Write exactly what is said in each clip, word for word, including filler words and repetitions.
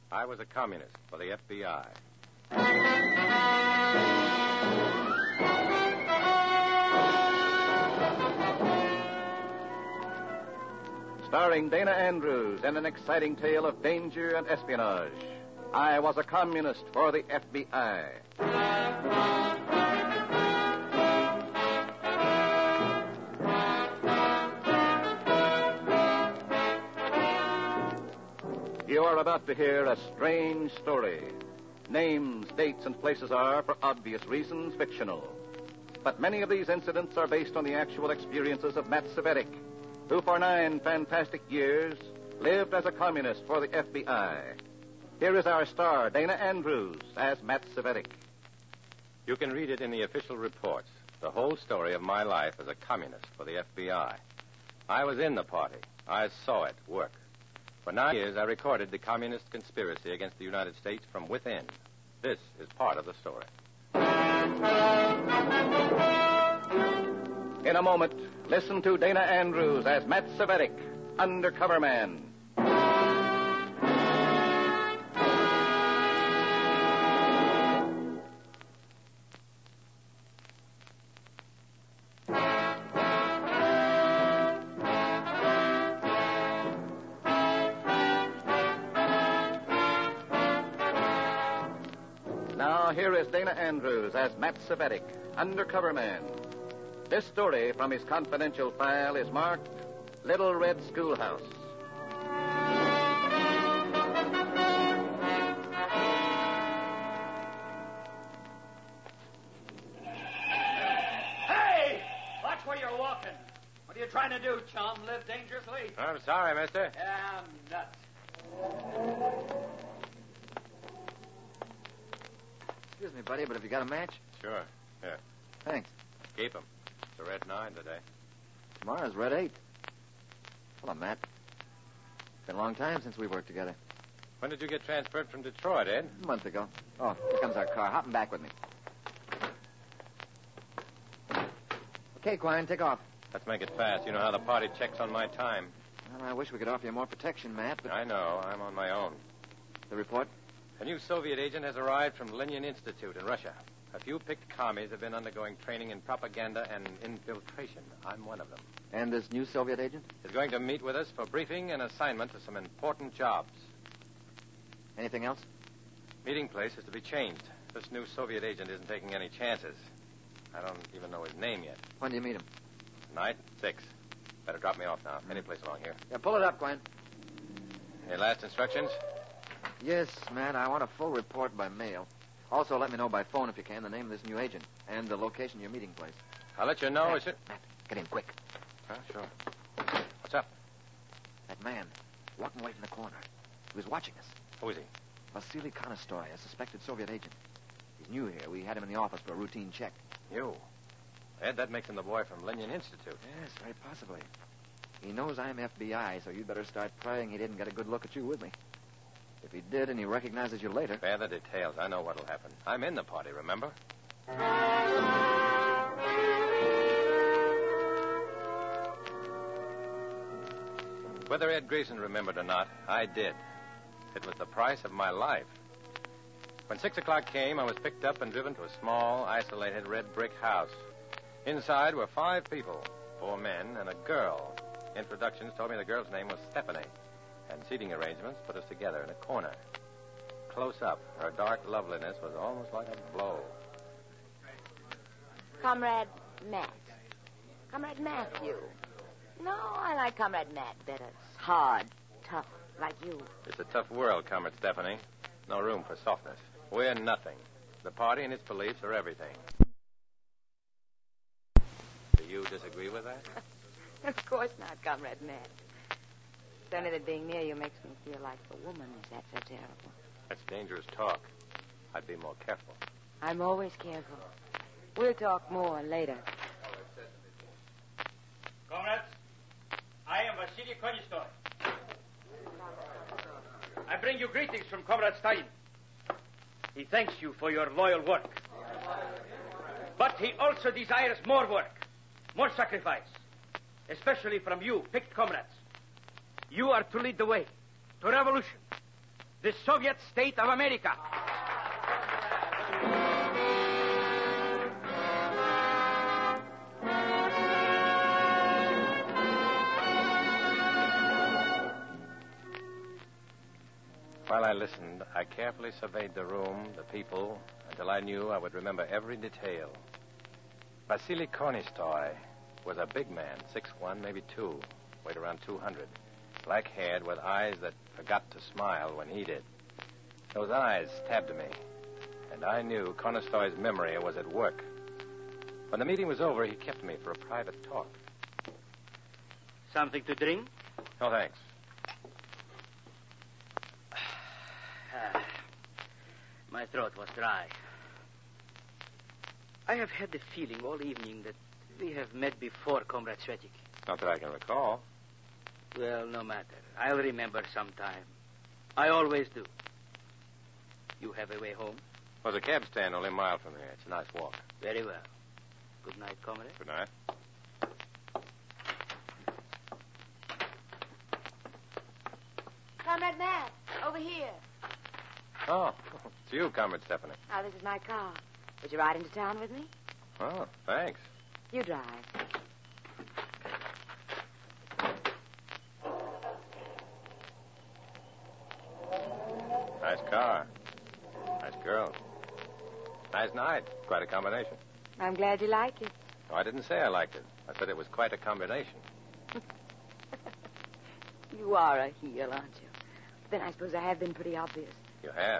I was a communist for the F B I. Starring Dana Andrews in an exciting tale of danger and espionage. I was a communist for the F B I. You are about to hear a strange story. Names, dates, and places are, for obvious reasons, fictional. But many of these incidents are based on the actual experiences of Matt Cvetic, who for nine fantastic years lived as a communist for the F B I. Here is our star, Dana Andrews, as Matt Cvetic. You can read it in the official reports. The whole story of my life as a communist for the F B I. I was in the party. I saw it work. For nine years, I recorded the communist conspiracy against the United States from within. This is part of the story. In a moment, listen to Dana Andrews as Matt Cvetic, Undercover Man. Now, here is Dana Andrews as Matt Cvetic, Undercover Man. This story from his confidential file is marked Little Red Schoolhouse. Hey! Watch where you're walking. What are you trying to do, chum? Live dangerously? I'm sorry, mister. Yeah, I'm nuts. Excuse me, buddy, but have you got a match? Sure. Here. Thanks. Keep him. It's a red nine today. Tomorrow's red eight. Hello, Matt. It's been a long time since we worked together. When did you get transferred from Detroit, Ed? A month ago. Oh, here comes our car. Hop in back with me. Okay, Quine, take off. Let's make it fast. You know how the party checks on my time. Well, I wish we could offer you more protection, Matt, but... I know. I'm on my own. The report? A new Soviet agent has arrived from Lenin Institute in Russia. A few picked commies have been undergoing training in propaganda and infiltration. I'm one of them. And this new Soviet agent? He's going to meet with us for briefing and assignment to some important jobs. Anything else? Meeting place is to be changed. This new Soviet agent isn't taking any chances. I don't even know his name yet. When do you meet him? Tonight, six. Better drop me off now. Any place along here. Yeah, pull it up, Quine. Any last instructions? Yes, Matt, I want a full report by mail. Also, let me know by phone, if you can, the name of this new agent and the location of your meeting place. I'll let you know Matt, as soon... Matt, get in quick. Huh, sure. What's up? That man, walking away from the corner. He was watching us. Who is he? Vasily Konostoy, a suspected Soviet agent. He's new here. We had him in the office for a routine check. You. Ed, that makes him the boy from Lenin Institute. Yes, very possibly. He knows I'm F B I, so you'd better start praying he didn't get a good look at you with me. If he did and he recognizes you later... Spare the details. I know what'll happen. I'm in the party, remember? Whether Ed Grayson remembered or not, I did. It was the price of my life. When six o'clock came, I was picked up and driven to a small, isolated red brick house. Inside were five people, four men and a girl. Introductions told me the girl's name was Stephanie. And seating arrangements put us together in a corner. Close up, her dark loveliness was almost like a blow. Comrade Matt. Comrade Matthew. No, I like Comrade Matt better. Hard, tough, like you. It's a tough world, Comrade Stephanie. No room for softness. We're nothing. The party and its beliefs are everything. Do you disagree with that? Of course not, Comrade Matt. It's only that being near you makes me feel like a woman. Is that so terrible? That's dangerous talk. I'd be more careful. I'm always careful. We'll talk more later. Comrades, I am Vasily Konostoy. I bring you greetings from Comrade Stalin. He thanks you for your loyal work. But he also desires more work, more sacrifice, especially from you, picked comrades. You are to lead the way to revolution. the Soviet state of America. While I listened, I carefully surveyed the room, the people, until I knew I would remember every detail. Vasily Kornistoy was a big man, six one, maybe two, weighed around two hundred. Black-haired with eyes that forgot to smile when he did. Those eyes stabbed me, and I knew Kornistoy's memory was at work. When the meeting was over, he kept me for a private talk. Something to drink? No, thanks. Ah, my throat was dry. I have had the feeling all evening that we have met before, Comrade Svetic. Not that I can recall. Well, no matter. I'll remember sometime. I always do. You have a way home? Well, there's a cab stand only a mile from here. It's a nice walk. Very well. Good night, Comrade. Good night. Comrade Matt, over here. Oh, it's you, Comrade Stephanie. Now, this is my car. Would you ride into town with me? Oh, thanks. You drive. Nice car. Nice girl. Nice night. Quite a combination. I'm glad you like it. No, I didn't say I liked it. I said it was quite a combination. You are a heel, aren't you? Then I suppose I have been pretty obvious. You have.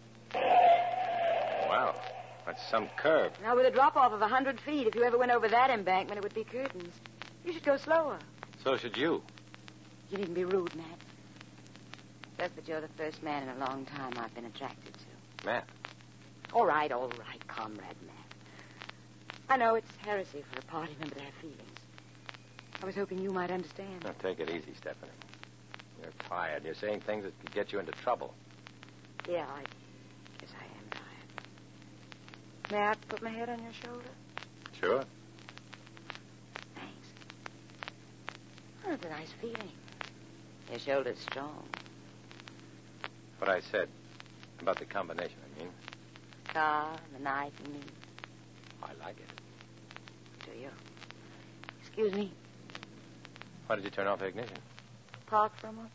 Wow. That's some curve. Now, with a drop-off of a hundred feet, if you ever went over that embankment, it would be curtains. You should go slower. So should you. You needn't be rude, Matt. Just that you're the first man in a long time I've been attracted to. Matt. All right, all right, Comrade Matt. I know it's heresy for a party member to have feelings. I was hoping you might understand. Now, take it easy, Stephanie. You're tired. You're saying things that could get you into trouble. Yeah, I guess I am tired. May I put my head on your shoulder? Sure. Thanks. Oh, it's a nice feeling. Your shoulder's strong. What I said about the combination, I mean. Car, the knife, and me. I like it. Do you? Excuse me. Why did you turn off the ignition? Park for a moment.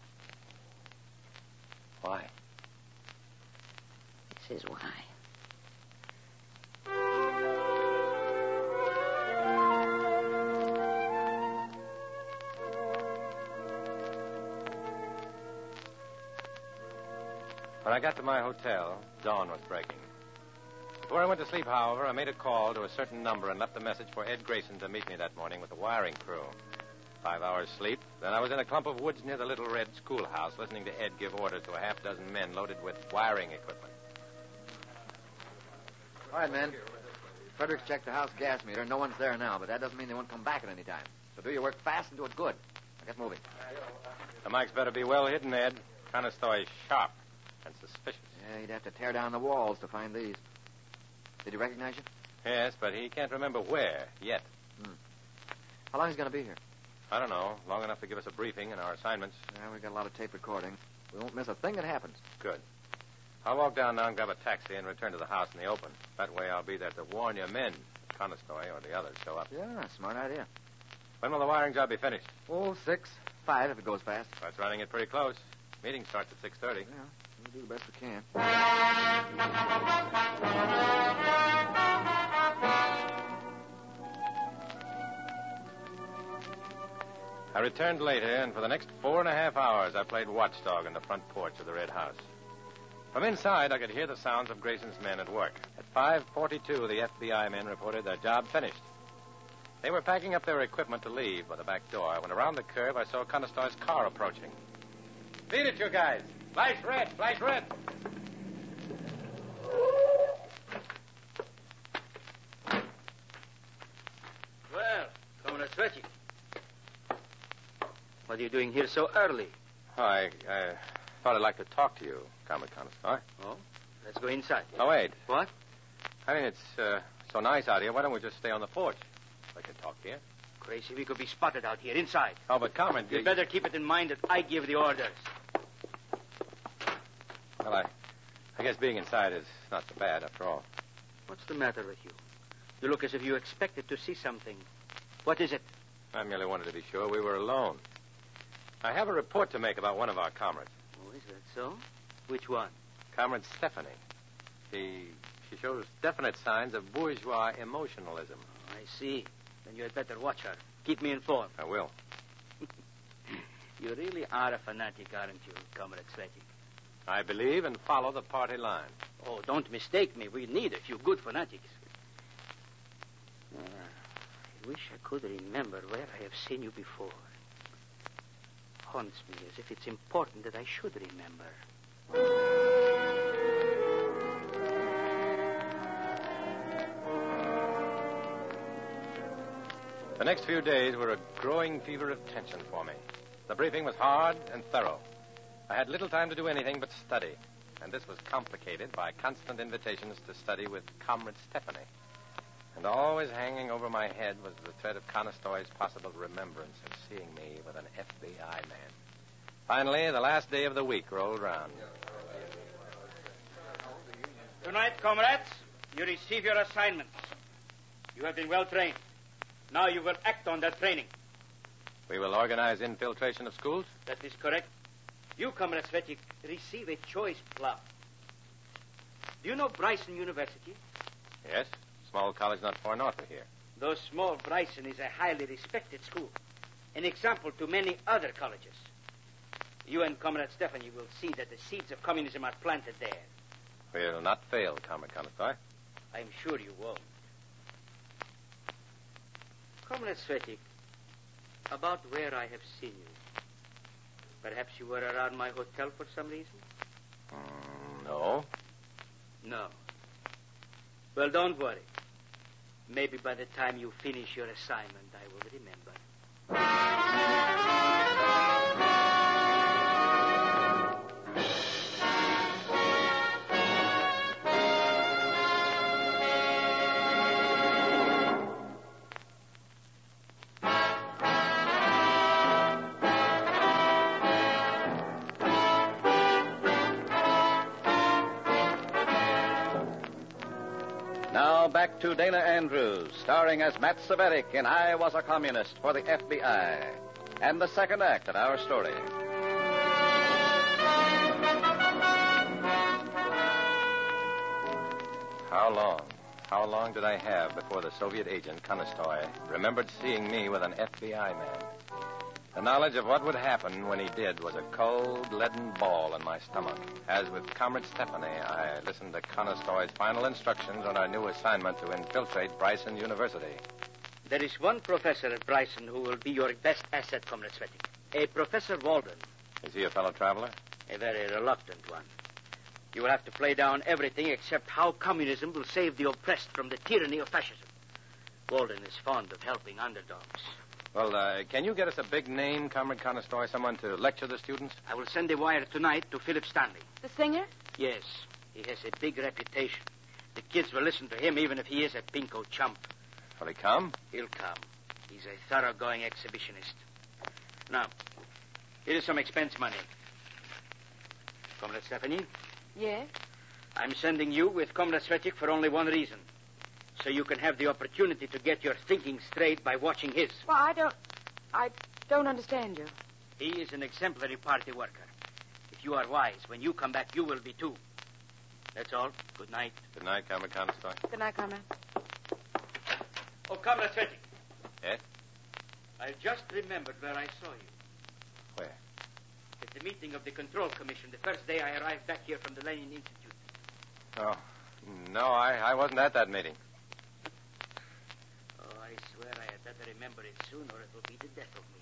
Why? This is why. When I got to my hotel, dawn was breaking. Before I went to sleep, however, I made a call to a certain number and left a message for Ed Grayson to meet me that morning with the wiring crew. Five hours sleep. Then I was in a clump of woods near the Little Red schoolhouse, listening to Ed give orders to a half dozen men loaded with wiring equipment. All right, men. Fredericks checked the house gas meter. No one's there now, but that doesn't mean they won't come back at any time. So do your work fast and do it good. Now get moving. The mics better be well hidden, Ed. Conestoy is sharp and suspicious. Yeah, you'd have to tear down the walls to find these. Did he recognize you? Yes, but he can't remember where yet. Hmm. How long is he going to be here? I don't know. Long enough to give us a briefing and our assignments. Yeah, we've got a lot of tape recording. We won't miss a thing that happens. Good. I'll walk down now and grab a taxi and return to the house in the open. That way I'll be there to warn your men if Conestoy or the others show up. Yeah, smart idea. When will the wiring job be finished? Oh, six, five if it goes fast. That's running it pretty close. Meeting starts at six thirty. Yeah, we'll do the best we can. I returned later, and for the next four and a half hours, I played watchdog in the front porch of the Red House. From inside, I could hear the sounds of Grayson's men at work. At five forty-two, the F B I men reported their job finished. They were packing up their equipment to leave by the back door when around the curve I saw Conestoy's car approaching. Beat it, you guys. Flash red, flash red. Well, Comrade Svetic. What are you doing here so early? Oh, I, I thought I'd like to talk to you, Comrade Conestoy. Oh? Let's go inside. Oh, wait. What? I mean, it's uh, so nice out here. Why don't we just stay on the porch? I can talk here. Crazy, we could be spotted out here, inside. Oh, but Comrade... You'd better keep it in mind that I give the orders. Well, I, I guess being inside is not so bad after all. What's the matter with you? You look as if you expected to see something. What is it? I merely wanted to be sure we were alone. I have a report to make about one of our comrades. Oh, is that so? Which one? Comrade Stephanie. She, she shows definite signs of bourgeois emotionalism. Oh, I see. Then you had better watch her. Keep me informed. I will. You really are a fanatic, aren't you, Comrade Svetic? I believe and follow the party line. Oh, don't mistake me. We need a few good fanatics. Uh, I wish I could remember where I have seen you before. Haunts me as if it's important that I should remember. The next few days were a growing fever of tension for me. The briefing was hard and thorough. I had little time to do anything but study, and this was complicated by constant invitations to study with Comrade Stephanie. And always hanging over my head was the threat of Conestoy's possible remembrance of seeing me with an F B I man. Finally, the last day of the week rolled round. Tonight, comrades, you receive your assignments. You have been well trained. Now you will act on that training. We will organize infiltration of schools? That is correct. You, Comrade Svetic, receive a choice plum. Do you know Bryson University? Yes. Small college not far north of here. Though small, Bryson is a highly respected school. An example to many other colleges. You and Comrade Stephanie will see that the seeds of communism are planted there. We'll not fail, Comrade Conestoy. I'm sure you won't. Comrade Svetic, about where I have seen you. Perhaps you were around my hotel for some reason? Mm, no. No. Well, don't worry. Maybe by the time you finish your assignment, I will remember. Now back to Dana Andrews, starring as Matt Savetic in I Was a Communist for the F B I. And the second act of our story. How long, how long did I have before the Soviet agent, Conestoy, remembered seeing me with an F B I man? The knowledge of what would happen when he did was a cold, leaden ball in my stomach. As with Comrade Stephanie, I listened to Conestoy's final instructions on our new assignment to infiltrate Bryson University. There is one professor at Bryson who will be your best asset, Comrade Svetic. A Professor Walden. Is he a fellow traveler? A very reluctant one. You will have to play down everything except how communism will save the oppressed from the tyranny of fascism. Walden is fond of helping underdogs. Well, uh, can you get us a big name, Comrade Conestoy, someone to lecture the students? I will send a wire tonight to Philip Stanley. The singer? Yes. He has a big reputation. The kids will listen to him even if he is a pinko chump. Will he come? He'll come. He's a thoroughgoing exhibitionist. Now, here is some expense money. Comrade Stephanie, Yes? I'm sending you with Comrade Svetic for only one reason. So you can have the opportunity to get your thinking straight by watching his. Well, I don't... I don't understand you. He is an exemplary party worker. If you are wise, when you come back, you will be too. That's all. Good night. Good night, Comrade Conestoy. Good night, Comrade. Oh, Comrade Svetic. Yes? I just remembered where I saw you. Where? At the meeting of the Control Commission, the first day I arrived back here from the Lenin Institute. Oh, no, I, I wasn't at that meeting. Oh, I swear I had better remember it soon, or it will be the death of me.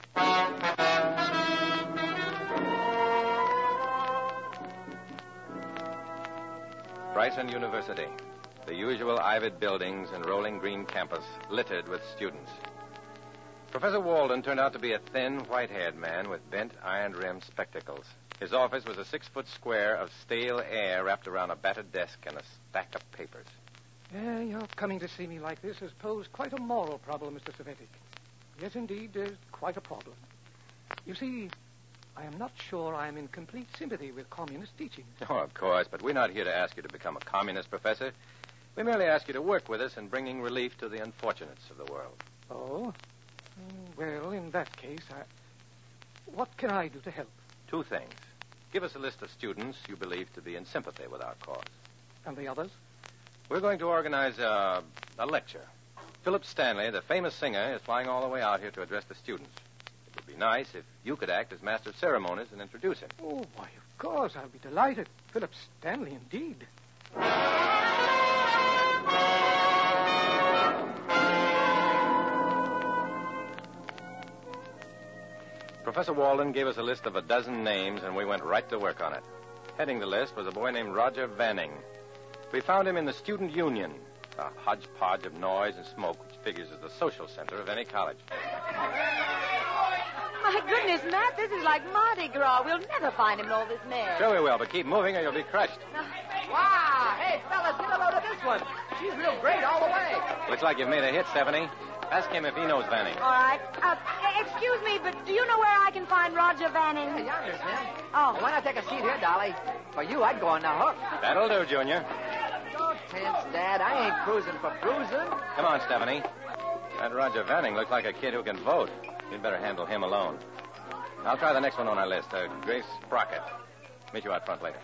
Bryson University. The usual ivied buildings and rolling green campus littered with students. Professor Walden turned out to be a thin, white-haired man with bent, iron-rimmed spectacles. His office was a six-foot square of stale air wrapped around a battered desk and a stack of papers. Uh, your coming to see me like this has posed quite a moral problem, Mister Savetic. Yes, indeed, uh, quite a problem. You see, I am not sure I am in complete sympathy with communist teachings. Oh, of course, but we're not here to ask you to become a communist, Professor. We merely ask you to work with us in bringing relief to the unfortunates of the world. Oh? Mm, Well, in that case, I... What can I do to help? Two things. Give us a list of students you believe to be in sympathy with our cause. And the others? We're going to organize a, a lecture. Philip Stanley, the famous singer, is flying all the way out here to address the students. It would be nice if you could act as master of ceremonies and introduce him. Oh, why, of course. I'll be delighted. Philip Stanley, indeed. Professor Walden gave us a list of a dozen names, and we went right to work on it. Heading the list was a boy named Roger Vanning. We found him in the Student Union, a hodgepodge of noise and smoke which figures as the social center of any college. My goodness, Matt, this is like Mardi Gras. We'll never find him in all this mess. Sure we will, but keep moving or you'll be crushed. Wow! Hey, fellas, get a load of this one. She's real great all the way. Looks like you've made a hit, Stephanie. Ask him if he knows Vanning. All right. Uh, excuse me, but do you know where I can find Roger Vanning? Hey, yonder, Sam. Oh. Why not take a seat here, Dolly? For you, I'd go on the hook. That'll do, Junior. Don't tense, Dad. I ain't cruising for cruising. Come on, Stephanie. That Roger Vanning looks like a kid who can vote. You'd better handle him alone. I'll try the next one on our list, uh, Grace Sprocket. Meet you out front later.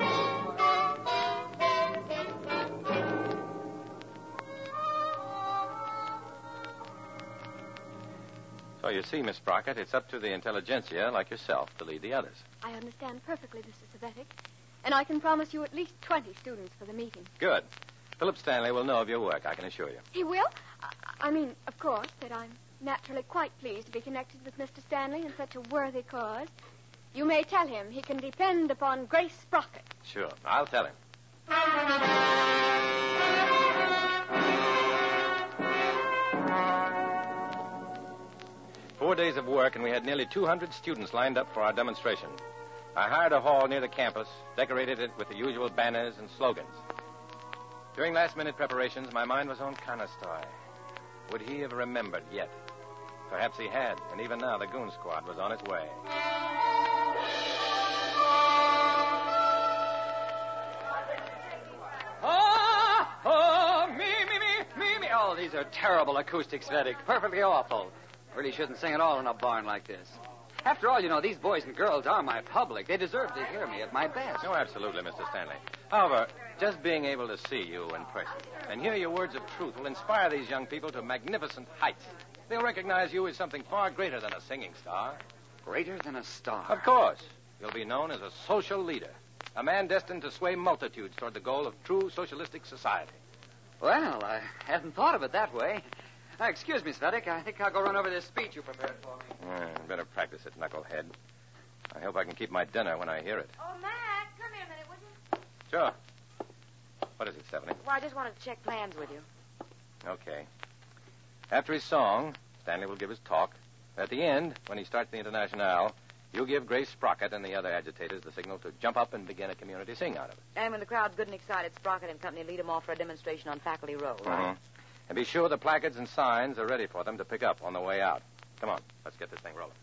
So you see, Miss Sprocket, it's up to the intelligentsia like yourself to lead the others. I understand perfectly, Mister Savetic. And I can promise you at least twenty students for the meeting. Good. Philip Stanley will know of your work, I can assure you. He will? I, I mean, of course, that I'm naturally quite pleased to be connected with Mister Stanley in such a worthy cause. You may tell him he can depend upon Grace Sprocket. Sure, I'll tell him. Four days of work, and we had nearly two hundred students lined up for our demonstration. I hired a hall near the campus, decorated it with the usual banners and slogans. During last-minute preparations, my mind was on Conestoy. Would he have remembered yet? Perhaps he had, and even now the goon squad was on its way. Oh, oh, me, me, me, me, me. Oh, these are terrible acoustics, Vedic. Perfectly awful. Really shouldn't sing at all in a barn like this. After all, you know, these boys and girls are my public. They deserve to hear me at my best. No, absolutely, Mister Stanley. However, just being able to see you in person and hear your words of truth will inspire these young people to magnificent heights. They'll recognize you as something far greater than a singing star. Greater than a star. Of course. You'll be known as a social leader, a man destined to sway multitudes toward the goal of true socialistic society. Well, I hadn't thought of it that way. Uh, excuse me, Svetic. I think I'll go run over this speech you prepared for me. Uh, better practice it, knucklehead. I hope I can keep my dinner when I hear it. Oh, Matt, come here a minute, would you? Sure. What is it, Stephanie? Well, I just wanted to check plans with you. Okay. After his song, Stanley will give his talk. At the end, when he starts the Internationale, you'll give Grace Sprocket and the other agitators the signal to jump up and begin a community sing out of it. And when the crowd's good and excited, Sprocket and company lead them off for a demonstration on Faculty Row, right? Mhm. And be sure the placards and signs are ready for them to pick up on the way out. Come on, let's get this thing rolling.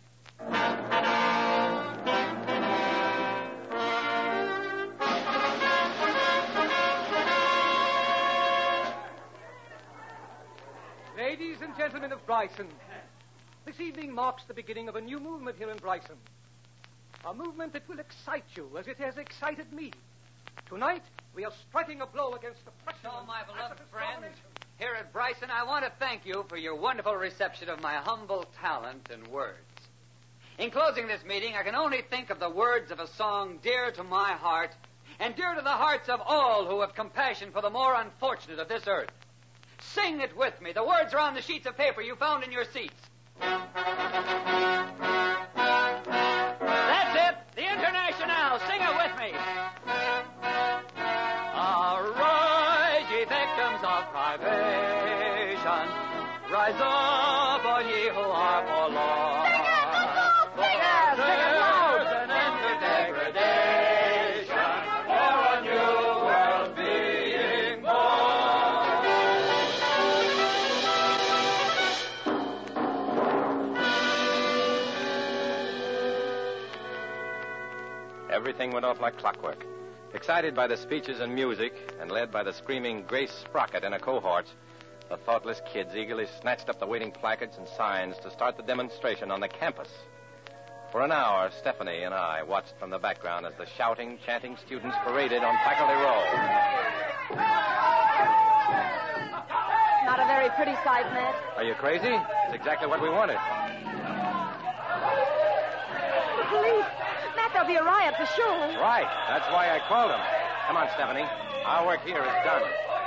Ladies and gentlemen of Bryson, this evening marks the beginning of a new movement here in Bryson. A movement that will excite you as it has excited me. Tonight, we are striking a blow against the pressure. So, my beloved friends, here at Bryson, I want to thank you for your wonderful reception of my humble talent and words. In closing this meeting, I can only think of the words of a song dear to my heart and dear to the hearts of all who have compassion for the more unfortunate of this earth. Sing it with me. The words are on the sheets of paper you found in your seats. That's it. The Internationale. Sing it with me. Arise, ye victims of privation. Rise up, all ye who are forlorn. Sing it, sing it loud. There's an end to degradation, for a new world being born. thing went off like clockwork. Excited by the speeches and music, and led by the screaming Grace Sprocket and her cohorts, the thoughtless kids eagerly snatched up the waiting placards and signs to start the demonstration on the campus. For an hour, Stephanie and I watched from the background as the shouting, chanting students paraded on Faculty Row. Not a very pretty sight, Matt. Are you crazy? It's exactly what we wanted. The police. Matt, there'll be a riot for sure. Right. That's why I called them. Come on, Stephanie. Our work here is done.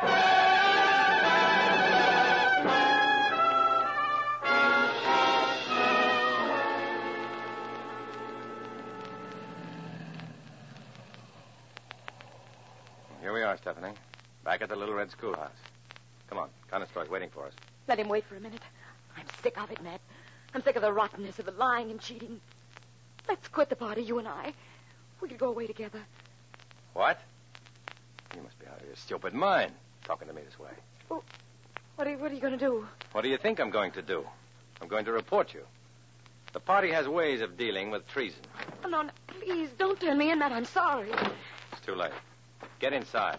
Here we are, Stephanie. Back at the Little Red Schoolhouse. Come on. Conestoy's waiting for us. Let him wait for a minute. I'm sick of it, Matt. I'm sick of the rottenness of the lying and cheating. Let's quit the party, you and I. We could go away together. What? You must be out of your stupid mind, talking to me this way. Well, what are you, what are you going to do? What do you think I'm going to do? I'm going to report you. The party has ways of dealing with treason. Oh, no, no, please, don't turn me in, Matt. I'm sorry. It's too late. Get inside.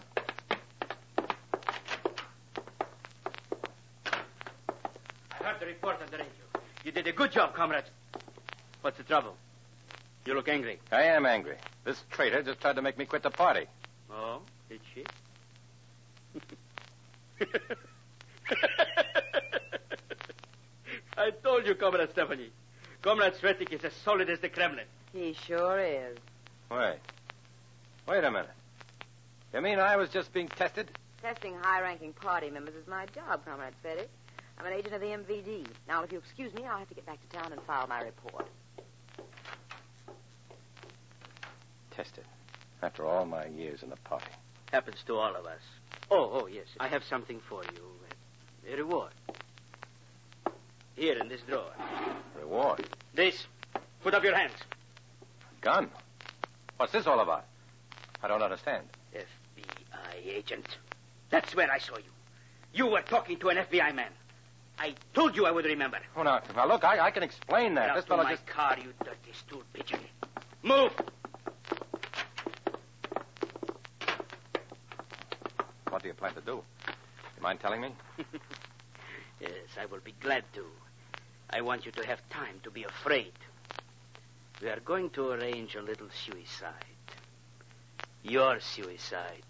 I heard the report on the radio. You did a good job, comrades. What's the trouble? You look angry. I am angry. This traitor just tried to make me quit the party. Oh, did she? I told you, Comrade Stephanie. Comrade Svetik is as solid as the Kremlin. He sure is. Wait. Wait a minute. You mean I was just being tested? Testing high-ranking party members is my job, Comrade Fetty. I'm an agent of the M V D. Now, if you excuse me, I'll have to get back to town and file my report. Tested. After all my years in the party. Happens to all of us. Oh, oh, yes. I have something for you. A reward. Here in this drawer. Reward? This. Put up your hands. Gun? What's this all about? I don't understand. F B I agent. That's where I saw you. You were talking to an F B I man. I told you I would remember. Oh, now, now look, I, I can explain that. Now this to fellow my just... car, you dirty stool pigeon. Move! What do you plan to do? You mind telling me? Yes, I will be glad to. I want you to have time to be afraid. We are going to arrange a little suicide. Your suicide.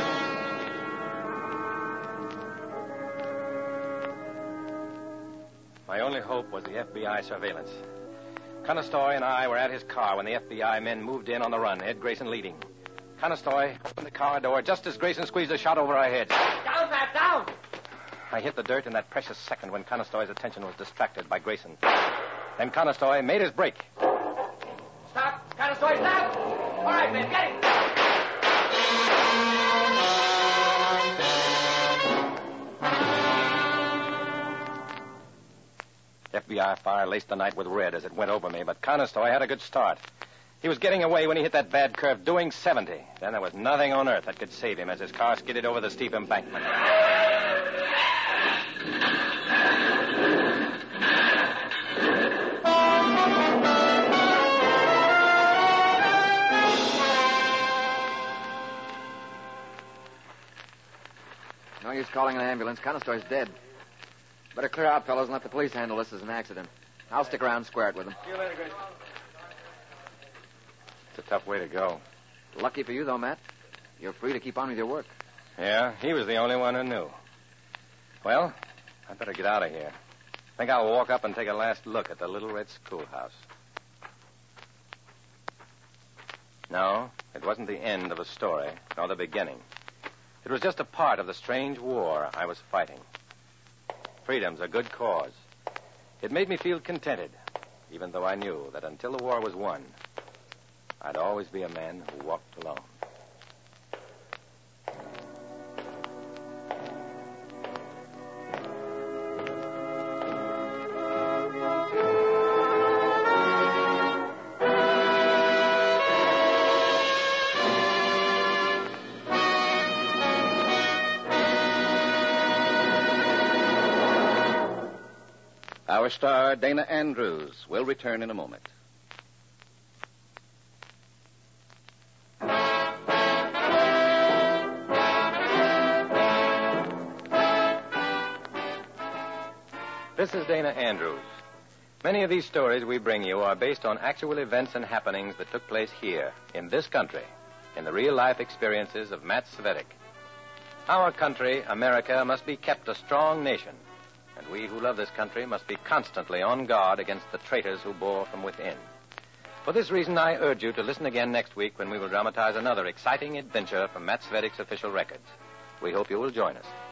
My only hope was the F B I surveillance. Conestoy and I were at his car when the F B I men moved in on the run, Ed Grayson leading. Conestoy opened the car door just as Grayson squeezed a shot over our heads. Down, Matt, down! I hit the dirt in that precious second when Conestoy's attention was distracted by Grayson. Then Conestoy made his break. Stop! Conestoy, stop! All right, man, get him! F B I fire laced the night with red as it went over me, but Conestoy had a good start. He was getting away when he hit that bad curve, doing seventy. Then there was nothing on earth that could save him as his car skidded over the steep embankment. No use calling an ambulance. Conestoy's dead. Better clear out, fellows, and let the police handle this as an accident. I'll stick around and square it with them. See you later, Grace. It's a tough way to go. Lucky for you, though, Matt. You're free to keep on with your work. Yeah, he was the only one who knew. Well, I'd better get out of here. Think I'll walk up and take a last look at the Little Red Schoolhouse. No, it wasn't the end of a story, nor the beginning. It was just a part of the strange war I was fighting. Freedom's a good cause. It made me feel contented, even though I knew that until the war was won, I'd always be a man who walked alone. Our star, Dana Andrews, will return in a moment. This is Dana Andrews. Many of these stories we bring you are based on actual events and happenings that took place here, in this country, in the real-life experiences of Matt Svetich. Our country, America, must be kept a strong nation, and we who love this country must be constantly on guard against the traitors who bore from within. For this reason, I urge you to listen again next week when we will dramatize another exciting adventure from Matt Svetich's official records. We hope you will join us.